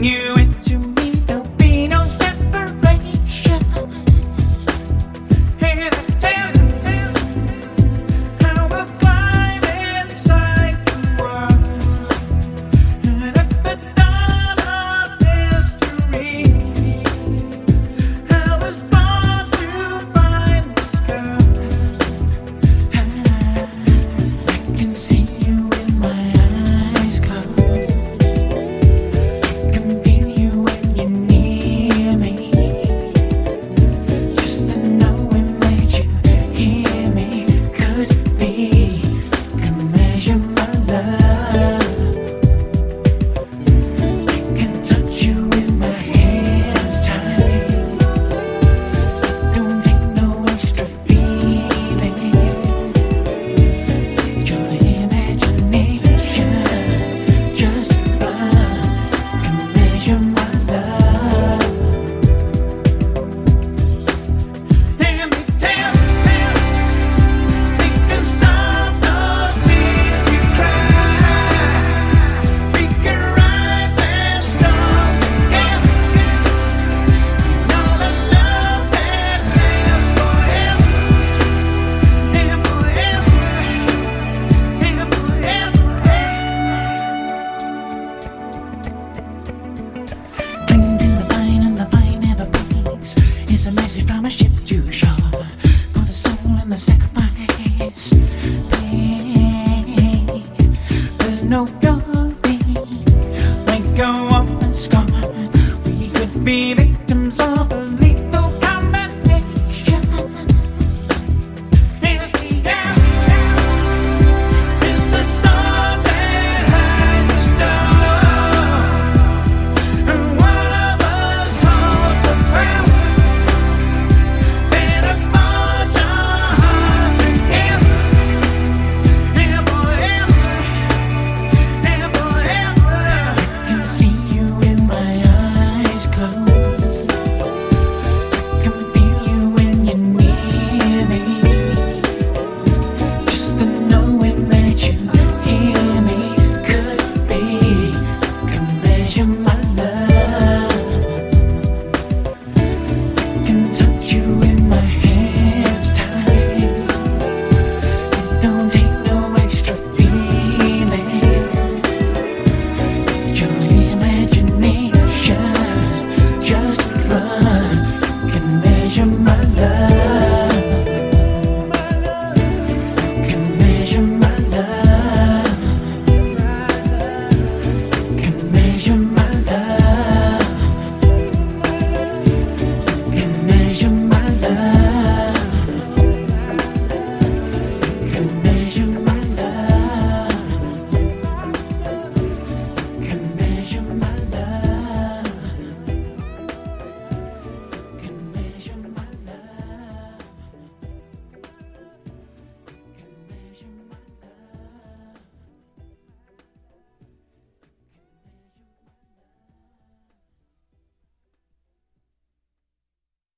you into me, there'll be no separation. And I tell you how we'll climb inside the world. And at the dawn of history, I was born to find this girl. I can see you in my eyes closed. I can feel you when you're near me. Just the knowing that you hear me could be, can measure my love. I can touch you with my hands tied. Don't take no extra feeling. Your imagination just fine can measure my love. Let me tell you, we can stop those tears you cry. We can write that storm together. Know the love that lasts forever and forever and forever. Cling to the vine and the vine never breaks. It's a message from a ship to shore. For the soul and the sacrifice. Pain. There's no glory when go on and scorn. We could be victims of